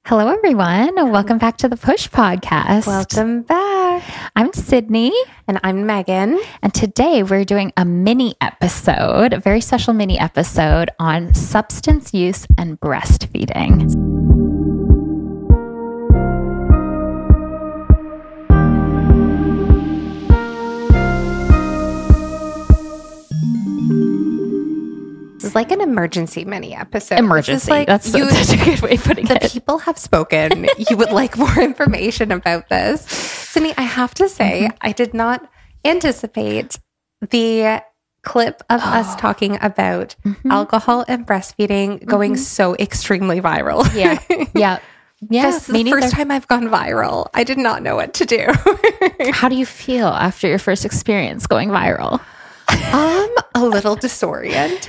Hello, everyone. Welcome back to the Push Podcast. Welcome back. I'm Sydney. And I'm Megan. And today we're doing a mini episode, a very special mini episode on substance use and breastfeeding. This is like an emergency mini episode. Emergency. Like that's such a good way of putting it. The people have spoken. You would like more information about this. Sydney, I have to say, I did not anticipate the clip of us talking about alcohol and breastfeeding going so extremely viral. Yeah. This is the first time I've gone viral. I did not know what to do. How do you feel after your first experience going viral? A little disoriented.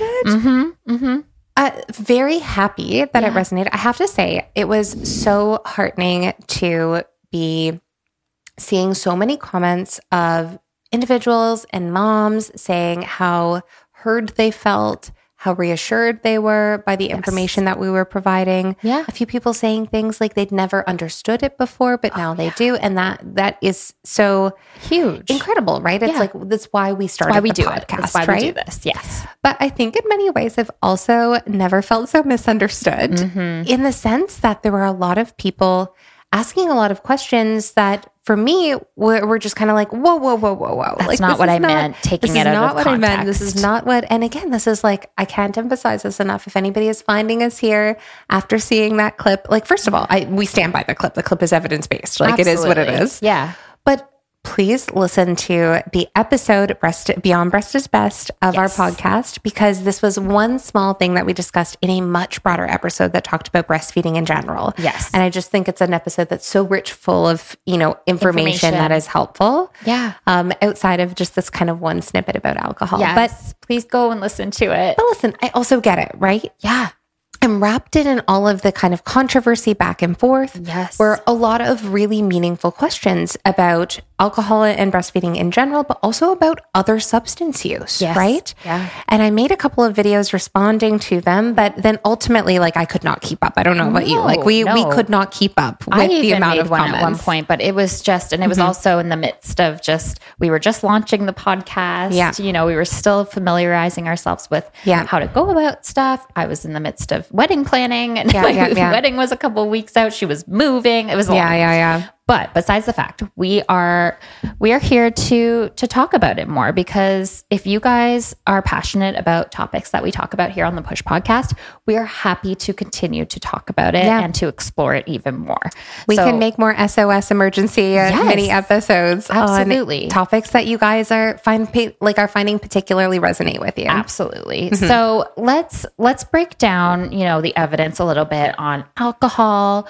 Very happy that it resonated. I have to say, it was so heartening to be seeing so many comments of individuals and moms saying how heard they felt, how reassured they were by the information that we were providing. Yeah. A few people saying things like they'd never understood it before, but now they do. And that is so huge. Incredible, right? It's like, that's why we started the podcast, That's why right? we do this. Yes. But I think in many ways, I've also never felt so misunderstood in the sense that there were a lot of people asking a lot of questions that for me were just kind of like, whoa. That's like, not what I meant, taking it out of context. This is not what I meant. This is not what, and again, this is like, I can't emphasize this enough. If anybody is finding us here after seeing that clip, like, first of all, we stand by the clip. The clip is evidence-based. Like, Absolutely. It is what it is. Yeah. But please listen to the episode Beyond Breast is Best of our podcast, because this was one small thing that we discussed in a much broader episode that talked about breastfeeding in general. Yes. And I just think it's an episode that's so rich, full of, information that is helpful. Yeah. Outside of just this kind of one snippet about alcohol. Yes. But please go and listen to it. But listen, I also get it, right? Yeah. I'm wrapped in all of the kind of controversy back and forth. Yes. Were a lot of really meaningful questions about alcohol and breastfeeding in general, but also about other substance use, right? Yeah. And I made a couple of videos responding to them, but then ultimately, I could not keep up. I don't know about you. We could not keep up with the amount of comments. At one point, but it was just, and it was also in the midst of we were just launching the podcast. Yeah. We were still familiarizing ourselves with how to go about stuff. I was in the midst of wedding planning, and my wedding was a couple of weeks out. She was moving. It was a lot. But besides the fact, we are here to talk about it more, because if you guys are passionate about topics that we talk about here on the Push Podcast, we are happy to continue to talk about it and to explore it even more. We can make more SOS emergency mini episodes on topics that you guys are finding particularly resonate with you. Absolutely. So let's break down, the evidence a little bit on alcohol,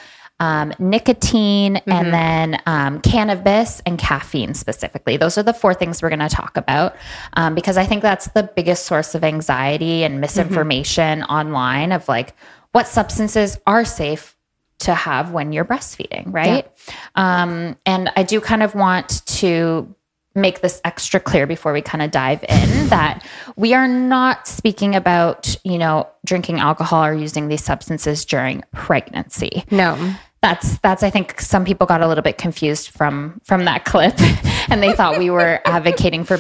nicotine, and then cannabis and caffeine specifically. Those are the four things we're going to talk about, because I think that's the biggest source of anxiety and misinformation online of what substances are safe to have when you're breastfeeding, right? Yeah. And I do kind of want to make this extra clear before we kind of dive in that we are not speaking about, drinking alcohol or using these substances during pregnancy. No. That's I think some people got a little bit confused from that clip and they thought we were advocating for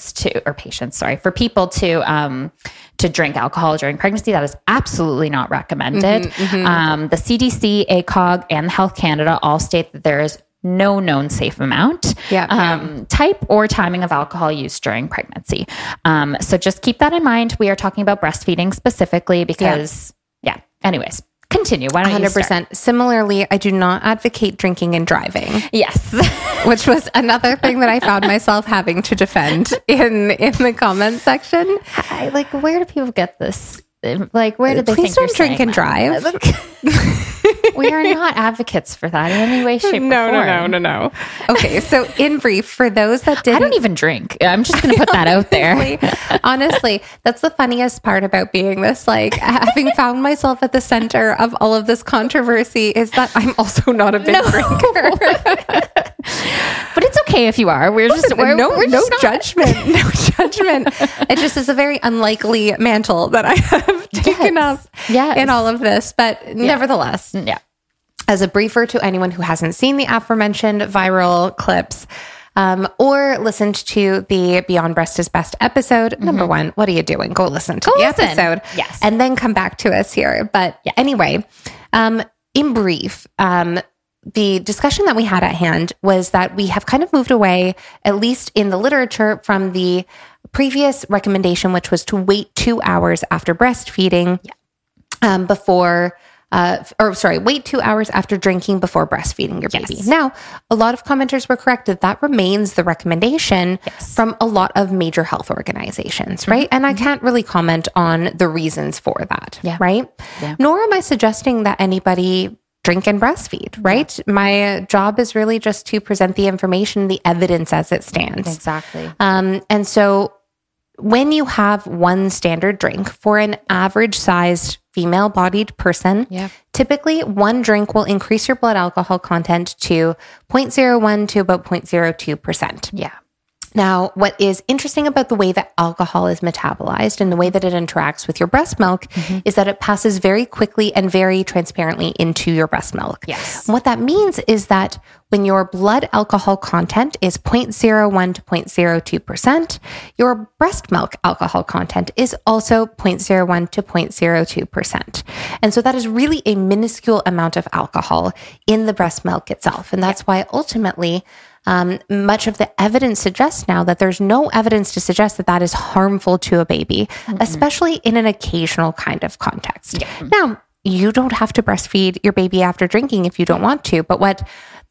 for people to drink alcohol during pregnancy. That is absolutely not recommended. The CDC, ACOG, and Health Canada all state that there is no known safe amount, type or timing of alcohol use during pregnancy. So just keep that in mind. We are talking about breastfeeding specifically because, anyways, continue. Why don't 100%. You start? Similarly, I do not advocate drinking and driving. Yes. Which was another thing that I found myself having to defend in the comment section. Where do people get this? Where did they think you're drink and drive? We are not advocates for that in any way, shape, or form. No. Okay, so in brief, for those that didn't... I don't even drink. I'm just going to put that out there. Honestly, that's the funniest part about being this, having found myself at the center of all of this controversy, is that I'm also not a big drinker. But it's okay if you are. We're just judgment. No judgment. It just is a very unlikely mantle that I have taken up in all of this. But nevertheless. Yeah. As a briefer to anyone who hasn't seen the aforementioned viral clips, or listened to the Beyond Breast is Best episode, number one, what are you doing? Go listen to the episode. Yes. And then come back to us here. But anyway, in brief, the discussion that we had at hand was that we have kind of moved away, at least in the literature, from the previous recommendation, which was to wait 2 hours after breastfeeding wait 2 hours after drinking before breastfeeding your baby. Now, a lot of commenters were correct that remains the recommendation from a lot of major health organizations, right? And I can't really comment on the reasons for that, right? Yeah. Nor am I suggesting that anybody drink and breastfeed, right? My job is really just to present the information, the evidence as it stands. Exactly. And so when you have one standard drink for an average sized female-bodied person, typically one drink will increase your blood alcohol content to 0.01 to about 0.02%. Yeah. Now, what is interesting about the way that alcohol is metabolized and the way that it interacts with your breast milk is that it passes very quickly and very transparently into your breast milk. Yes. And what that means is that when your blood alcohol content is 0.01 to 0.02%, your breast milk alcohol content is also 0.01 to 0.02%. And so that is really a minuscule amount of alcohol in the breast milk itself. And that's why ultimately, much of the evidence suggests now that there's no evidence to suggest that that is harmful to a baby, especially in an occasional kind of context. Now, you don't have to breastfeed your baby after drinking if you don't want to, but what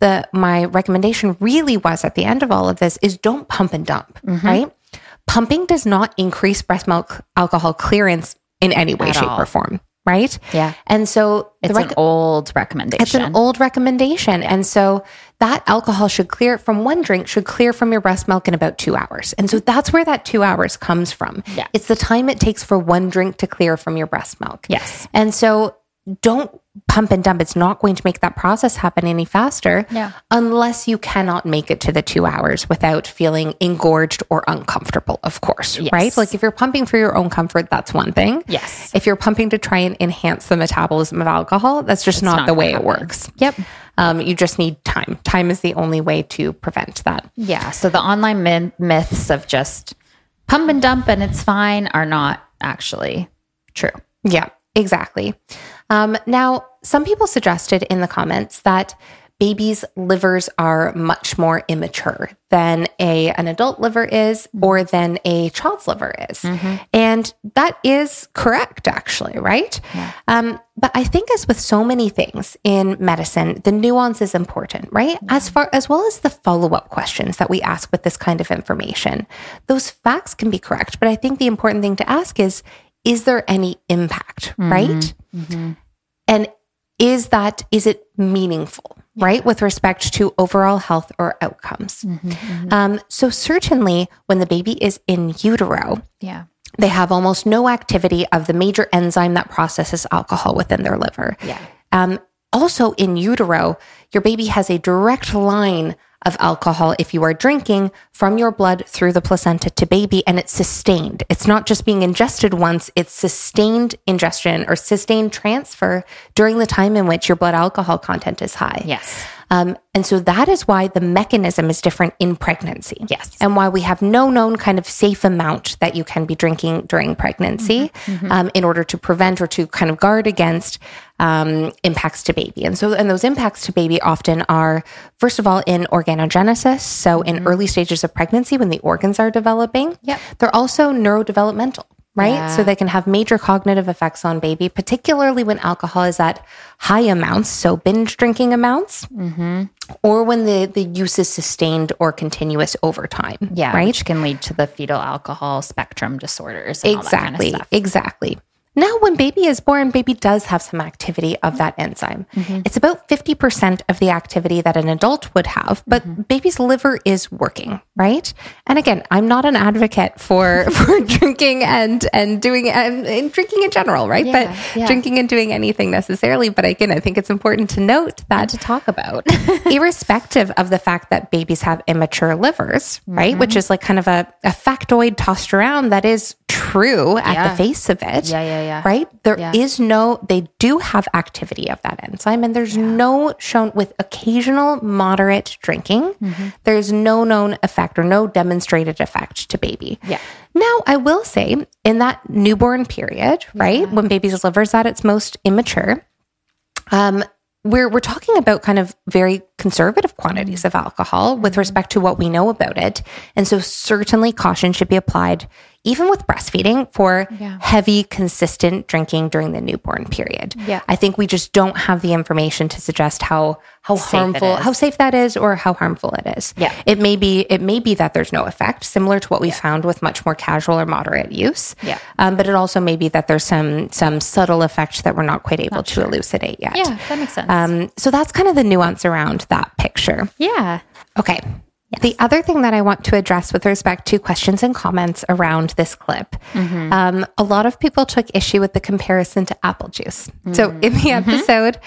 my recommendation really was at the end of all of this is don't pump and dump, right? Pumping does not increase breast milk alcohol clearance in any way, shape, or form. Right? Yeah. And so it's an old recommendation. It's an old recommendation. And so that alcohol should clear from one drink, should clear from your breast milk in about 2 hours. And so that's where that 2 hours comes from. Yeah. It's the time it takes for one drink to clear from your breast milk. Yes. And so don't pump and dump. It's not going to make that process happen any faster unless you cannot make it to the 2 hours without feeling engorged or uncomfortable, of course, right? Like if you're pumping for your own comfort, that's one thing. Yes. If you're pumping to try and enhance the metabolism of alcohol, that's just not the way it works. Yep. You just need time. Time is the only way to prevent that. Yeah. So the online myths of just pump and dump and it's fine are not actually true. Yeah, exactly. Now, some people suggested in the comments that babies' livers are much more immature than an adult liver is or than a child's liver is. And that is correct, actually, right? Yeah. But I think as with so many things in medicine, the nuance is important, right? As well as the follow-up questions that we ask with this kind of information. Those facts can be correct, but I think the important thing to ask is there any impact, right? And is it meaningful, right? With respect to overall health or outcomes. So certainly when the baby is in utero, they have almost no activity of the major enzyme that processes alcohol within their liver. Also in utero, your baby has a direct line of alcohol if you are drinking from your blood through the placenta to baby, and it's sustained. It's not just being ingested once, it's sustained ingestion or sustained transfer during the time in which your blood alcohol content is high. Yes. And so that is why the mechanism is different in pregnancy. Yes. And why we have no known kind of safe amount that you can be drinking during pregnancy in order to prevent or to kind of guard against impacts to baby. And those impacts to baby often are, first of all, in organogenesis. So in early stages of pregnancy, when the organs are developing, they're also neurodevelopmental. Right? Yeah. So they can have major cognitive effects on baby, particularly when alcohol is at high amounts, so binge drinking amounts, or when the use is sustained or continuous over time. Yeah, right? Which can lead to the fetal alcohol spectrum disorders. And Exactly, all that kind of stuff. Exactly. Now, when baby is born, baby does have some activity of that enzyme. It's about 50% of the activity that an adult would have, but baby's liver is working, right? And again, I'm not an advocate for drinking and doing and drinking in general, right? But drinking and doing anything necessarily. But again, I think it's important to note that and to talk about, irrespective of the fact that babies have immature livers, right? Which is like kind of a factoid tossed around that is true at the face of it. Right? There is no, they do have activity of that enzyme, and there's no shown with occasional moderate drinking. There's no known effect or no demonstrated effect to baby. Now, I will say in that newborn period, right? When baby's liver's at its most immature, we're talking about kind of very conservative quantities of alcohol with respect to what we know about it. And so certainly caution should be applied even with breastfeeding for heavy, consistent drinking during the newborn period. I think we just don't have the information to suggest how harmful, how safe that is, or how harmful it is. It may be that there's no effect, similar to what we found with much more casual or moderate use. But it also may be that there's some subtle effect that we're not quite able to elucidate yet. Yeah, that makes sense. So that's kind of the nuance around that picture. Okay. The other thing that I want to address with respect to questions and comments around this clip, a lot of people took issue with the comparison to apple juice. So in the episode,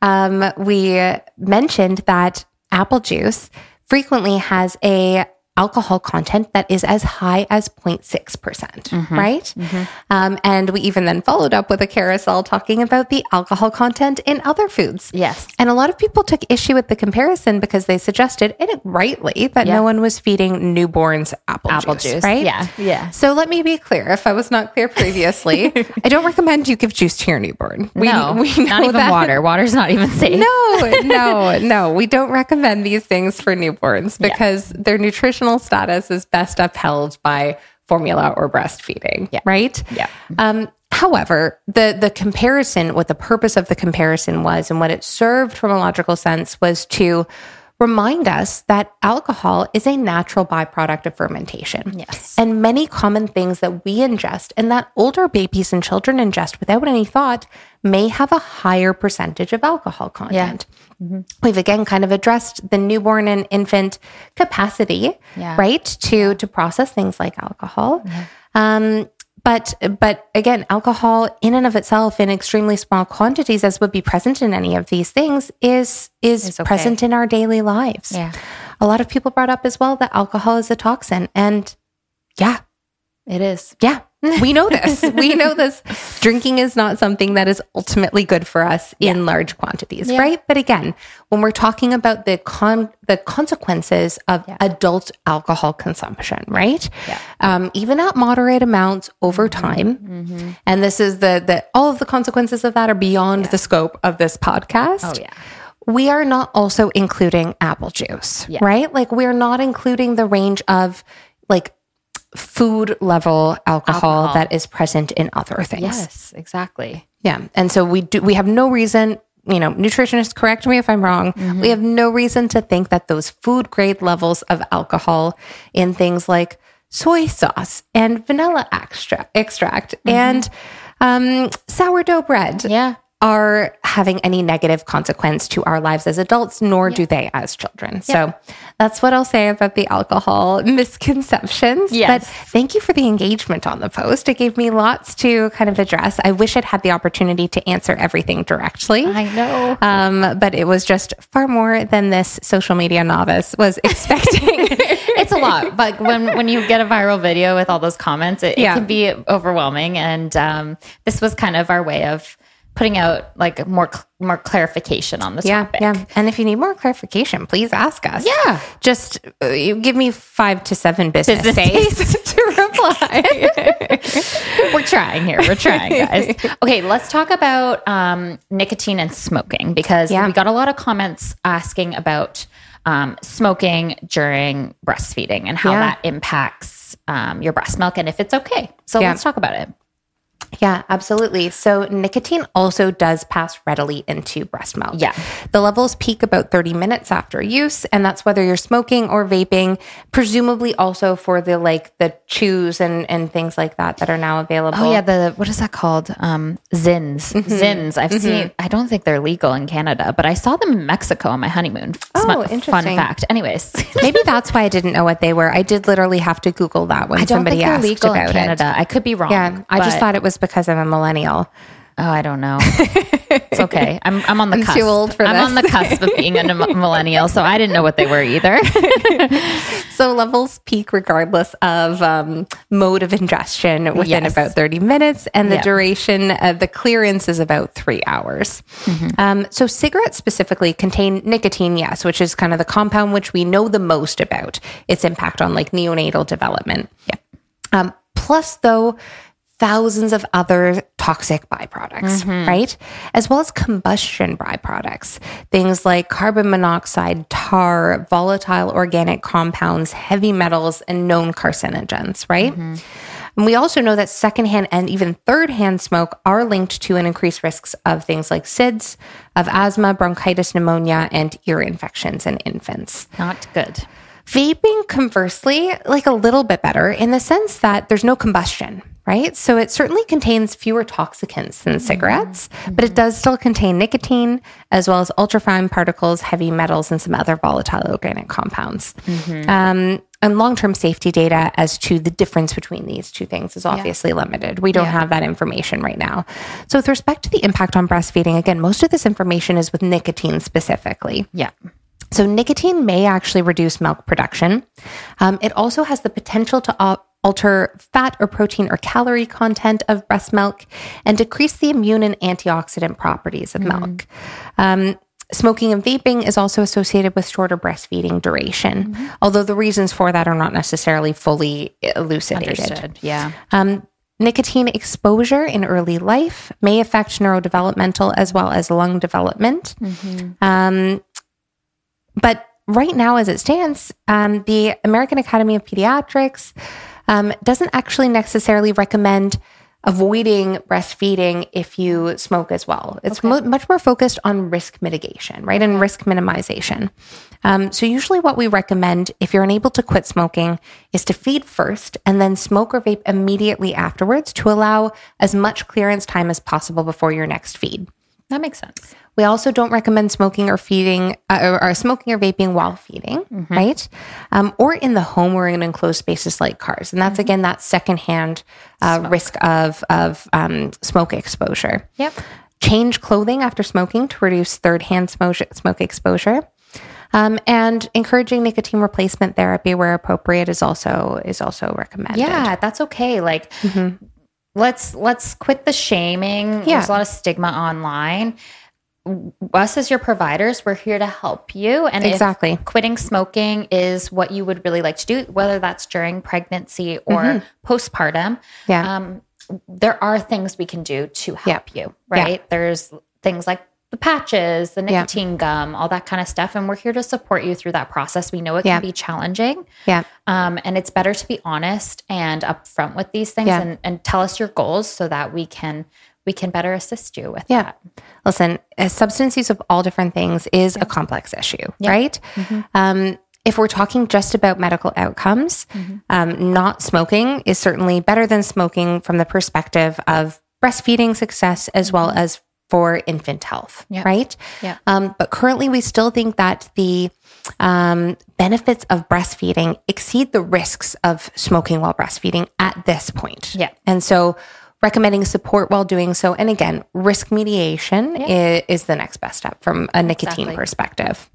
we mentioned that apple juice frequently has a alcohol content that is as high as 0.6%, right? And we even then followed up with a carousel talking about the alcohol content in other foods. And a lot of people took issue with the comparison because they suggested, and rightly, that no one was feeding newborns apple juice, right? So let me be clear, if I was not clear previously, I don't recommend you give juice to your newborn. We know not even that. Water. Water's not even safe. No. We don't recommend these things for newborns because their nutritional status is best upheld by formula or breastfeeding, right? However, the comparison, what the purpose of the comparison was and what it served from a logical sense was to remind us that alcohol is a natural byproduct of fermentation. And many common things that we ingest and that older babies and children ingest without any thought may have a higher percentage of alcohol content. We've again kind of addressed the newborn and infant capacity, right, to process things like alcohol. But again, alcohol in and of itself in extremely small quantities, as would be present in any of these things, is present in our daily lives. A lot of people brought up as well that alcohol is a toxin. And it is. We know this. We know this. Drinking is not something that is ultimately good for us in large quantities, right? But again, when we're talking about the consequences of adult alcohol consumption, right? Even at moderate amounts over time, and this is the all of the consequences of that are beyond the scope of this podcast. We are not also including apple juice, right? Like we're not including the range of like food level alcohol that is present in other things. Yes, exactly. And so we have no reason, nutritionists correct me if I'm wrong. We have no reason to think that those food grade levels of alcohol in things like soy sauce and vanilla extract and sourdough bread are having any negative consequence to our lives as adults, nor do they as children. So that's what I'll say about the alcohol misconceptions. But thank you for the engagement on the post. It gave me lots to kind of address. I wish I'd had the opportunity to answer everything directly. I know. But it was just far more than this social media novice was expecting. It's a lot. But when you get a viral video with all those comments, it can be overwhelming. And this was kind of our way of putting out like more clarification on the topic. And if you need more clarification, please ask us. Just give me 5 to 7 business days to reply. We're trying, guys. Okay, let's talk about nicotine and smoking because we got a lot of comments asking about smoking during breastfeeding and how that impacts your breast milk and if it's okay. So let's talk about it. Yeah, absolutely. So nicotine also does pass readily into breast milk. Yeah. The levels peak about 30 minutes after use, and that's whether you're smoking or vaping, presumably also for the chews and things like that are now available. Oh yeah, what is that called? Zins. Zins. I've seen, I don't think they're legal in Canada, but I saw them in Mexico on my honeymoon. Interesting. Fun fact. Anyways. Maybe that's why I didn't know what they were. I did literally have to Google that when I don't somebody think they're asked legal about in Canada. I could be wrong. Yeah, I just thought it was because I'm a millennial. Oh, I don't know. It's okay. I'm on the cusp. Too old for this. I'm on the cusp of being a millennial, so I didn't know what they were either. So levels peak regardless of mode of ingestion within about 30 minutes, and the duration of the clearance is about 3 hours. So cigarettes specifically contain nicotine, yes, which is kind of the compound which we know the most about its impact on neonatal development. Plus, though, thousands of other toxic byproducts, right? As well as combustion byproducts, things like carbon monoxide, tar, volatile organic compounds, heavy metals, and known carcinogens, right? And we also know that secondhand and even thirdhand smoke are linked to an increased risks of things like SIDS, of asthma, bronchitis, pneumonia, and ear infections in infants. Not good. Vaping, conversely, a little bit better in the sense that there's no combustion, right? So it certainly contains fewer toxicants than cigarettes, but it does still contain nicotine as well as ultrafine particles, heavy metals, and some other volatile organic compounds. And long-term safety data as to the difference between these two things is obviously limited. We don't have that information right now. So with respect to the impact on breastfeeding, again, most of this information is with nicotine specifically. Yeah. So nicotine may actually reduce milk production. It also has the potential to alter fat or protein or calorie content of breast milk and decrease the immune and antioxidant properties of milk. Smoking and vaping is also associated with shorter breastfeeding duration, although the reasons for that are not necessarily fully elucidated. Understood. Yeah. Nicotine exposure in early life may affect neurodevelopmental as well as lung development. But right now, as it stands, the American Academy of Pediatrics doesn't actually necessarily recommend avoiding breastfeeding if you smoke as well. It's much more focused on risk mitigation, right? And risk minimization. So usually what we recommend if you're unable to quit smoking is to feed first and then smoke or vape immediately afterwards to allow as much clearance time as possible before your next feed. That makes sense. We also don't recommend smoking or feeding or smoking or vaping while feeding, right? Or in the home or in enclosed spaces like cars. And that's, again, that secondhand risk of smoke exposure. Yep. Change clothing after smoking to reduce third-hand smoke exposure. And encouraging nicotine replacement therapy where appropriate is also recommended. Yeah, that's okay. Let's quit the shaming. There's a lot of stigma online. Us as your providers, we're here to help you. And if quitting smoking is what you would really like to do, whether that's during pregnancy or postpartum, there are things we can do to help you, right? There's things like the patches, the nicotine gum, all that kind of stuff. And we're here to support you through that process. We know it can be challenging. And it's better to be honest and upfront with these things and tell us your goals so that we can better assist you with that. Listen, substance use of all different things is a complex issue, right? If we're talking just about medical outcomes, not smoking is certainly better than smoking from the perspective of breastfeeding success as well as for infant health, right? But currently we still think that the benefits of breastfeeding exceed the risks of smoking while breastfeeding at this point. And so recommending support while doing so. And again, risk mediation is the next best step from a nicotine perspective.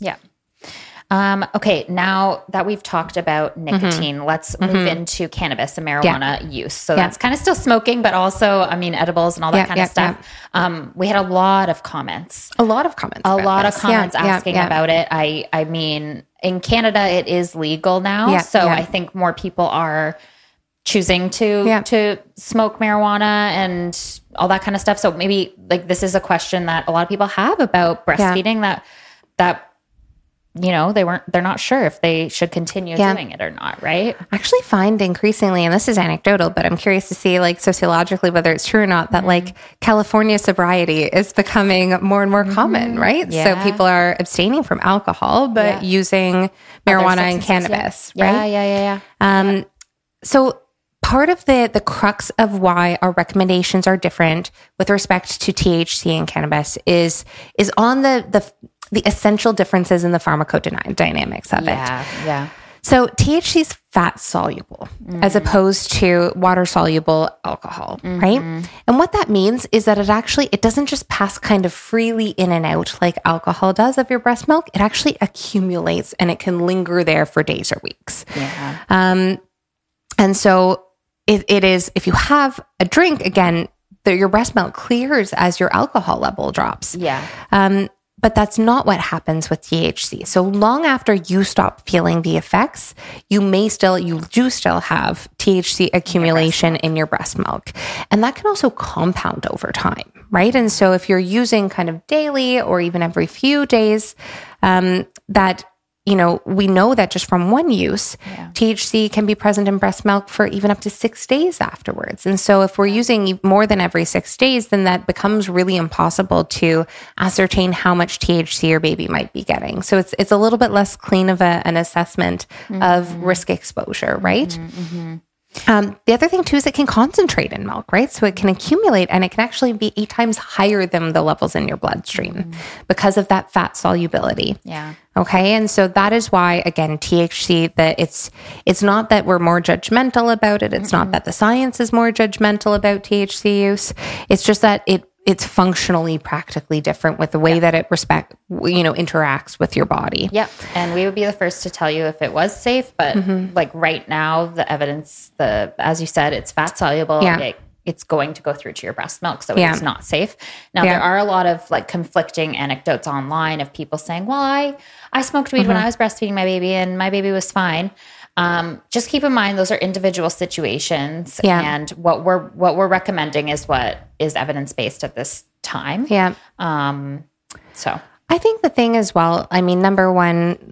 Okay, now that we've talked about nicotine, let's move into cannabis and marijuana use. So that's kind of still smoking, but also, edibles and all that kind of stuff. We had a lot of comments. A lot of comments asking about it. I mean, in Canada, it is legal now. I think more people are choosing to smoke marijuana and all that kind of stuff. So maybe this is a question that a lot of people have about breastfeeding that they're not sure if they should continue doing it or not, right? I actually find increasingly, and this is anecdotal, but I'm curious to see like sociologically whether it's true or not, that like California sobriety is becoming more and more common, right? Yeah. So people are abstaining from alcohol, but using marijuana and cannabis, right? Yeah. So part of the crux of why our recommendations are different with respect to THC and cannabis is on the essential differences in the pharmacodynamics of it. Yeah. So THC is fat soluble as opposed to water soluble alcohol, right? And what that means is that it doesn't just pass kind of freely in and out like alcohol does of your breast milk. It actually accumulates and it can linger there for days or weeks. Yeah. And so it is, if you have a drink, again, your breast milk clears as your alcohol level drops. Yeah. But that's not what happens with THC. So long after you stop feeling the effects, you do still have THC accumulation in your breast milk. And that can also compound over time, right? And so if you're using kind of daily or even every few days, we know that just from one use, THC can be present in breast milk for even up to 6 days afterwards. And so if we're using more than every 6 days, then that becomes really impossible to ascertain how much THC your baby might be getting. So it's a little bit less clean of an assessment of risk exposure, right? The other thing too is it can concentrate in milk, right? So it can accumulate and it can actually be 8 times higher than the levels in your bloodstream because of that fat solubility. Yeah. Okay. And so that is why, again, THC, that it's not that we're more judgmental about it. It's not that the science is more judgmental about THC use. It's just that it's functionally practically different with the way that it interacts with your body. Yep. And we would be the first to tell you if it was safe, but like right now, the evidence, as you said, it's fat soluble. Yeah. It's going to go through to your breast milk. So it's not safe. Now there are a lot of like conflicting anecdotes online of people saying, well, I smoked weed when I was breastfeeding my baby and my baby was fine. Just keep in mind, those are individual situations and what we're recommending is what is evidence-based at this time. Yeah. So I think the thing as well, I mean, number one,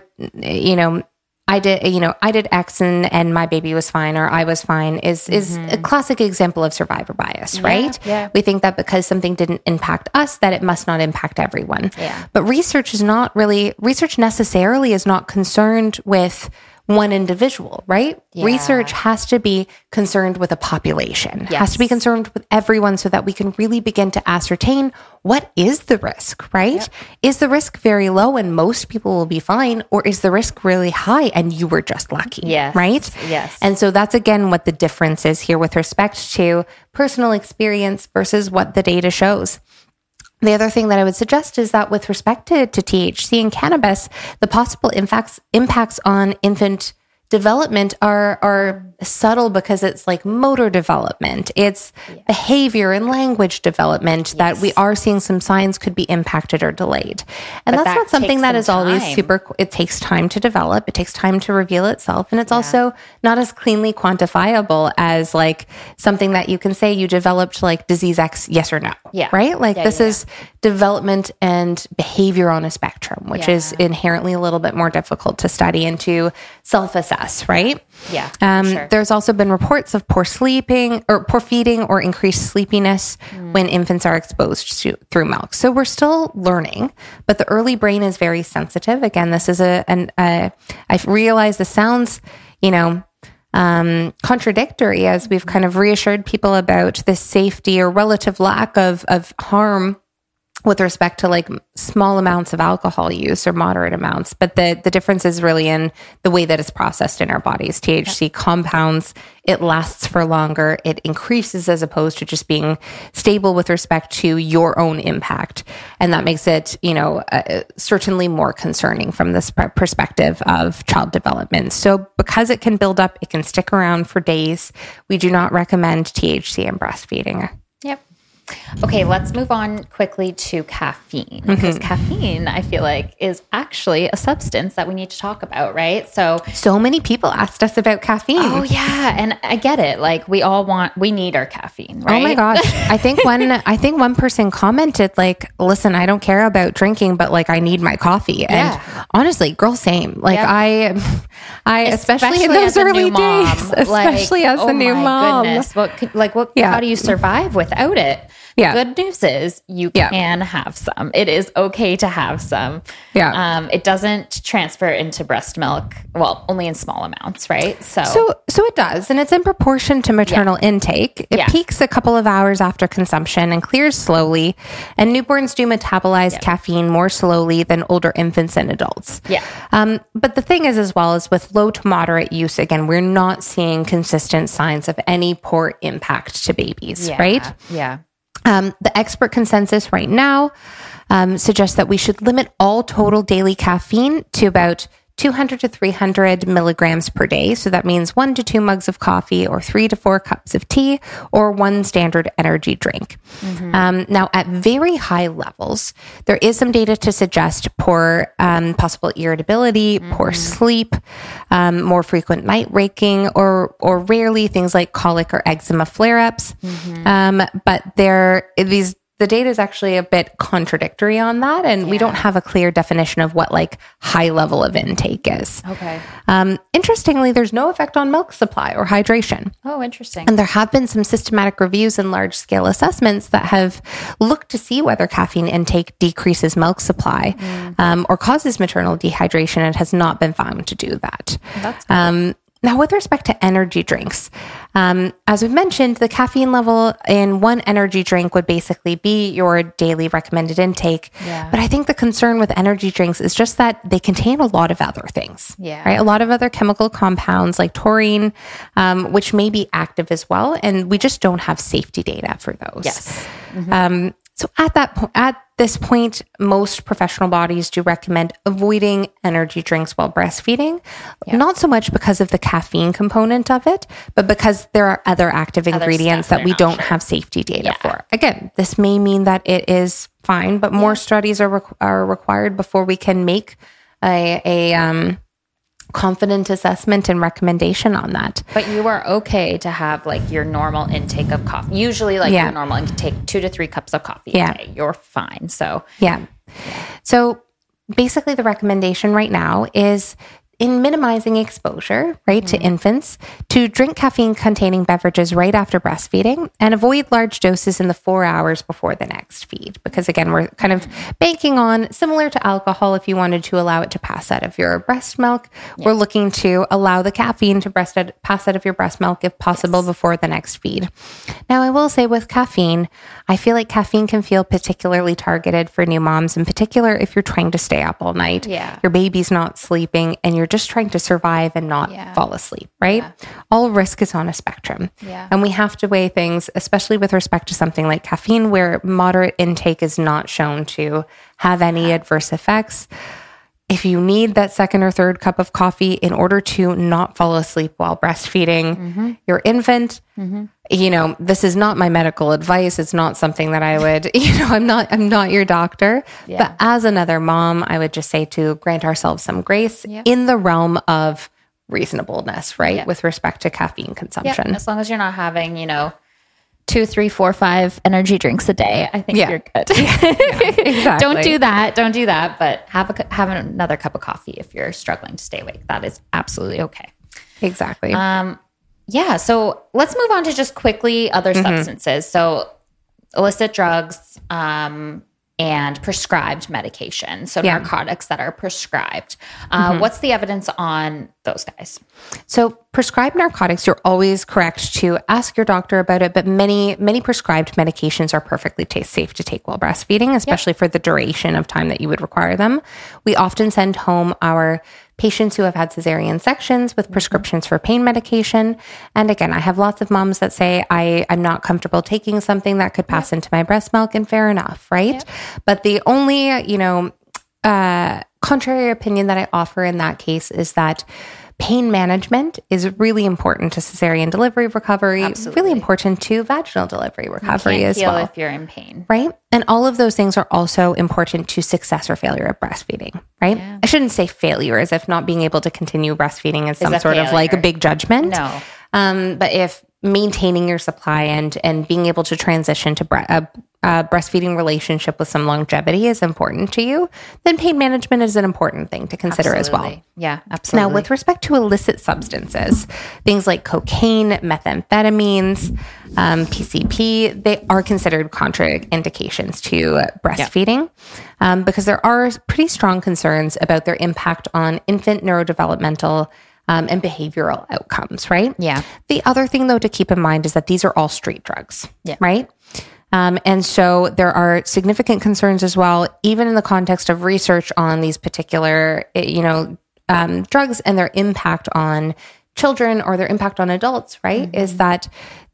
I did X and my baby was fine or I was fine is a classic example of survivor bias, right? Yeah. We think that because something didn't impact us, that it must not impact everyone. Yeah. But research necessarily is not concerned with one individual, right? Yeah. Research has to be concerned with a population, Yes. has to be concerned with everyone so that we can really begin to ascertain what is the risk, right? Yep. Is the risk very low and most people will be fine? Or is the risk really high and you were just lucky, Yes. right? Yes. And so that's again what the difference is here with respect to personal experience versus what the data shows. The other thing that I would suggest is that with respect to THC and cannabis, the possible impacts on infant development are subtle because it's like motor development, it's behavior and language development that we are seeing some signs could be impacted or delayed. And that's not something that is always it takes time to develop. It takes time to reveal itself. And it's also not as cleanly quantifiable as like something that you can say you developed like disease X, yes or no. Yeah. Right? Like this is development and behavior on a spectrum, which is inherently a little bit more difficult to study and to self-assess, right? Yeah. Sure. There's also been reports of poor feeding or increased sleepiness when infants are exposed through milk. So we're still learning, but the early brain is very sensitive. Again, this is I realize this sounds, contradictory as we've kind of reassured people about the safety or relative lack of harm with respect to like small amounts of alcohol use or moderate amounts. But the difference is really in the way that it's processed in our bodies. THC compounds, it lasts for longer, it increases as opposed to just being stable with respect to your own impact. And that makes it, certainly more concerning from this perspective of child development. So because it can build up, it can stick around for days. We do not recommend THC in breastfeeding. Yep. Okay, let's move on quickly to caffeine, because caffeine, I feel like, is actually a substance that we need to talk about, right? So many people asked us about caffeine. Oh yeah, and I get it. Like we need our caffeine, right? Oh my gosh. I think one person commented like, listen, I don't care about drinking, but like I need my coffee. And honestly, girl, same. Like I especially in those early days, especially as a new mom. Goodness. How do you survive without it? Yeah. The good news is you can have some. It is okay to have some. Yeah. It doesn't transfer into breast milk. Well, only in small amounts, right? So it does. And it's in proportion to maternal intake. It peaks a couple of hours after consumption and clears slowly. And newborns do metabolize caffeine more slowly than older infants and adults. Yeah. But the thing is, as well, is with low to moderate use, again, we're not seeing consistent signs of any poor impact to babies, right? Yeah. The expert consensus right now suggests that we should limit all total daily caffeine to about 200 to 300 milligrams per day. So that means 1 to 2 mugs of coffee or 3 to 4 cups of tea or 1 standard energy drink. Now, at very high levels, there is some data to suggest poor possible irritability, poor sleep, more frequent night waking, or rarely things like colic or eczema flare-ups. But the data is actually a bit contradictory on that. And we don't have a clear definition of what like high level of intake is. Okay. Interestingly, there's no effect on milk supply or hydration. Oh, interesting. And there have been some systematic reviews and large scale assessments that have looked to see whether caffeine intake decreases milk supply or causes maternal dehydration. It has not been found to do that. That's cool. Now, with respect to energy drinks, as we mentioned, the caffeine level in one energy drink would basically be your daily recommended intake. Yeah. But I think the concern with energy drinks is just that they contain a lot of other things. Yeah. Right? A lot of other chemical compounds like taurine, which may be active as well. And we just don't have safety data for those. Yes. So at this point, most professional bodies do recommend avoiding energy drinks while breastfeeding, not so much because of the caffeine component of it, but because there are other active ingredients that we don't have safety data for. Again, this may mean that it is fine, but more studies are required before we can make a confident assessment and recommendation on that. But you are okay to have like your normal intake of coffee. Usually your normal intake, 2 to 3 cups of coffee a day. You're fine. So So basically the recommendation right now is in minimizing exposure, right, to infants, to drink caffeine-containing beverages right after breastfeeding and avoid large doses in the 4 hours before the next feed. Because again, we're kind of banking on, similar to alcohol, if you wanted to allow it to pass out of your breast milk, we're looking to allow the caffeine to pass out of your breast milk if possible before the next feed. Now, I will say with caffeine, I feel like caffeine can feel particularly targeted for new moms, in particular if you're trying to stay up all night, your baby's not sleeping, and you're just trying to survive and not fall asleep, right? All risk is on a spectrum. And we have to weigh things, especially with respect to something like caffeine, where moderate intake is not shown to have any adverse effects. If you need that second or third cup of coffee in order to not fall asleep while breastfeeding your infant, you know, this is not my medical advice. It's not something that I would, I'm not your doctor, but as another mom, I would just say to grant ourselves some grace in the realm of reasonableness, right? With respect to caffeine consumption. As long as you're not having, 2, 3, 4, 5 energy drinks a day, I think you're good. Exactly. Don't do that, but have another cup of coffee if you're struggling to stay awake. That is absolutely okay. Exactly. So let's move on to just quickly other substances. So illicit drugs and prescribed medication. So narcotics that are prescribed. What's the evidence on those guys? So prescribed narcotics, you're always correct to ask your doctor about it, but many prescribed medications are perfectly safe to take while breastfeeding, especially for the duration of time that you would require them. We often send home our patients who have had cesarean sections with prescriptions for pain medication. And again, I have lots of moms that say, I'm not comfortable taking something that could pass into my breast milk, and fair enough, right? But the only, contrary opinion that I offer in that case is that Pain management is really important to cesarean delivery recovery, Absolutely. really important to vaginal delivery recovery You can't as heal well. if you're in pain. Right? And all of those things are also important to success or failure of breastfeeding, right? Yeah. I shouldn't say failure as if not being able to continue breastfeeding is some a sort of like a failure. big judgment. No. But if maintaining your supply and being able to transition to a breastfeeding relationship with some longevity is important to you, then pain management is an important thing to consider as well. Absolutely. Yeah, absolutely. Now, with respect to illicit substances, things like cocaine, methamphetamines, PCP, they are considered contraindications to breastfeeding because there are pretty strong concerns about their impact on infant neurodevelopmental and behavioral outcomes, right? Yeah. The other thing, though, to keep in mind is that these are all street drugs, Yeah. right? And so there are significant concerns as well, even in the context of research on these particular, drugs and their impact on children or their impact on adults, right? Mm-hmm. Is that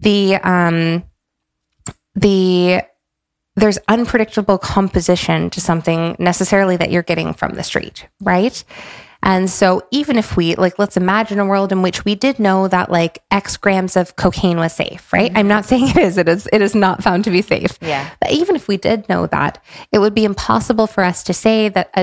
there's unpredictable composition to something necessarily that you're getting from the street, right? And so even if we let's imagine a world in which we did know that X grams of cocaine was safe, right? Mm-hmm. I'm not saying it is not found to be safe. Yeah. But even if we did know that, it would be impossible for us to say that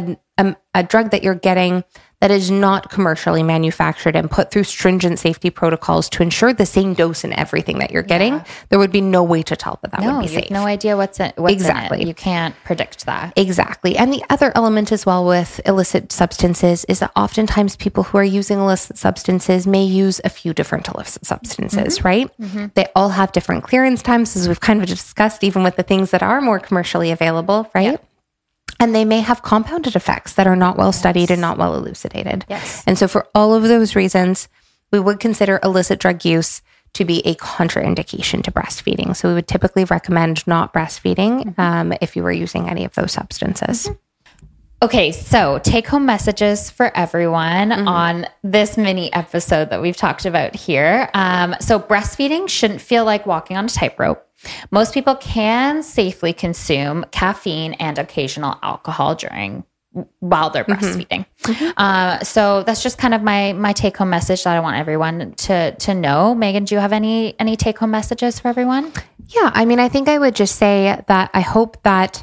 a drug that you're getting that is not commercially manufactured and put through stringent safety protocols to ensure the same dose in everything that you're getting, there would be no way to tell that would be you safe. have no idea what's Exactly. in it. You can't predict that. Exactly. And the other element as well with illicit substances is that oftentimes people who are using illicit substances may use a few different illicit substances, right? Mm-hmm. They all have different clearance times, as we've kind of discussed, even with the things that are more commercially available, right? Yeah. And they may have compounded effects that are not well studied and not well elucidated. Yes. And so for all of those reasons, we would consider illicit drug use to be a contraindication to breastfeeding. So we would typically recommend not breastfeeding if you were using any of those substances. Mm-hmm. Okay, so take-home messages for everyone on this mini episode that we've talked about here. So breastfeeding shouldn't feel like walking on a tightrope. Most people can safely consume caffeine and occasional alcohol while they're breastfeeding. Mm-hmm. So that's just kind of my take-home message that I want everyone to know. Megan, do you have any take-home messages for everyone? Yeah, I mean, I think I would just say that I hope that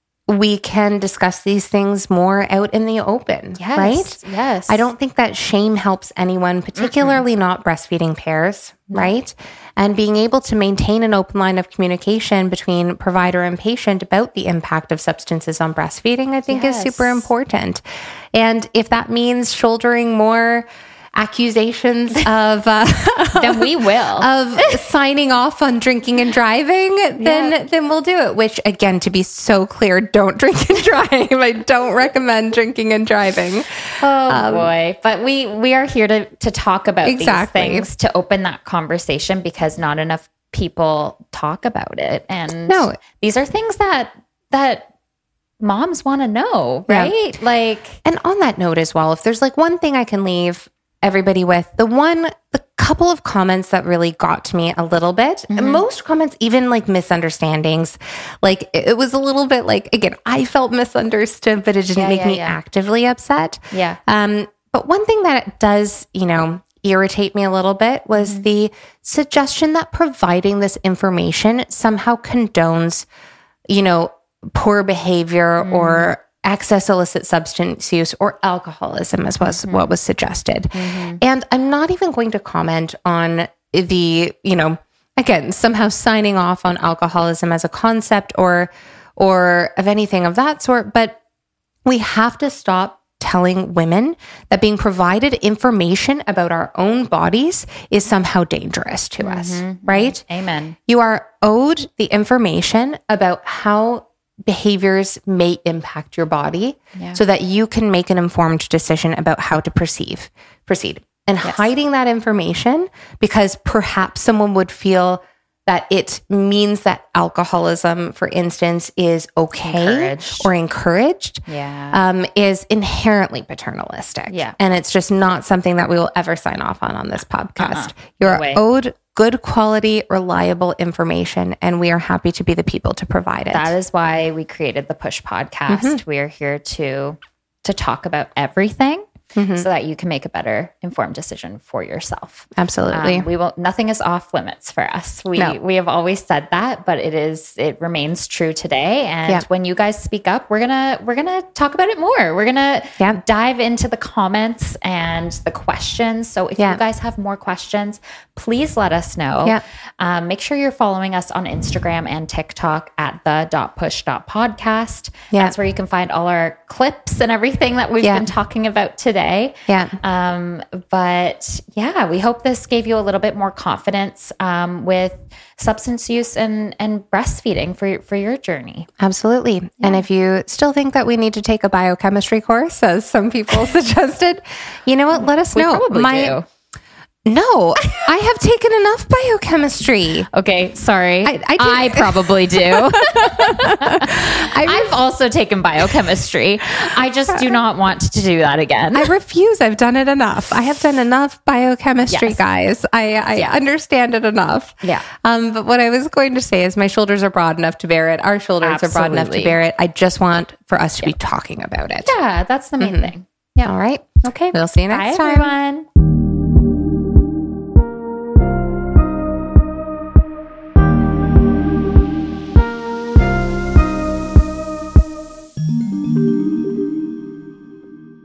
we can discuss these things more out in the open, right? Yes. I don't think that shame helps anyone, particularly not breastfeeding pairs, right? And being able to maintain an open line of communication between provider and patient about the impact of substances on breastfeeding, I think is super important. And if that means shouldering more accusations of then we will of signing off on drinking and driving, then we'll do it. Which, again, to be so clear, don't drink and drive. I don't recommend drinking and driving. Oh boy! But we are here to talk about these things, to open that conversation, because not enough people talk about it, and these are things that moms want to know, right? Yeah. And on that note as well, if there's one thing I can leave everybody with, the couple of comments that really got to me a little bit, most comments, even misunderstandings, it was a little bit again, I felt misunderstood, but it didn't make me actively upset. Yeah. But one thing that does, irritate me a little bit was the suggestion that providing this information somehow condones, poor behavior or excess illicit substance use or alcoholism, as was what was suggested. And I'm not even going to comment on the, again, somehow signing off on alcoholism as a concept or of anything of that sort, but we have to stop telling women that being provided information about our own bodies is somehow dangerous to us, right? Amen. You are owed the information about how behaviors may impact your body so that you can make an informed decision about how to proceed. And hiding that information because perhaps someone would feel that it means that alcoholism, for instance, is okay or encouraged is inherently paternalistic. Yeah. And it's just not something that we will ever sign off on this podcast. You're owed good quality, reliable information, and we are happy to be the people to provide it. That is why we created the Push podcast. We are here to talk about everything. so that you can make a better informed decision for yourself. Absolutely. Nothing is off limits for us. We have always said that, but it remains true today. And when you guys speak up, we're gonna talk about it more. We're gonna dive into the comments and the questions. So if you guys have more questions, please let us know. Make sure you're following us on Instagram and TikTok at the.push.podcast. That's where you can find all our clips and everything that we've been talking about today. But we hope this gave you a little bit more confidence with substance use and breastfeeding for your journey. Absolutely. And if you still think that we need to take a biochemistry course, as some people suggested, you know what? Let us know. We probably do. No, I have taken enough biochemistry. Okay, sorry. I probably do. I've also taken biochemistry. I just do not want to do that again. I refuse. I've done it enough. I have done enough biochemistry, guys. I understand it enough. But what I was going to say is my shoulders are broad enough to bear it. Our shoulders are broad enough to bear it. I just want for us to be talking about it. Yeah, that's the main thing. All right. Okay. We'll see you next time. Bye, everyone.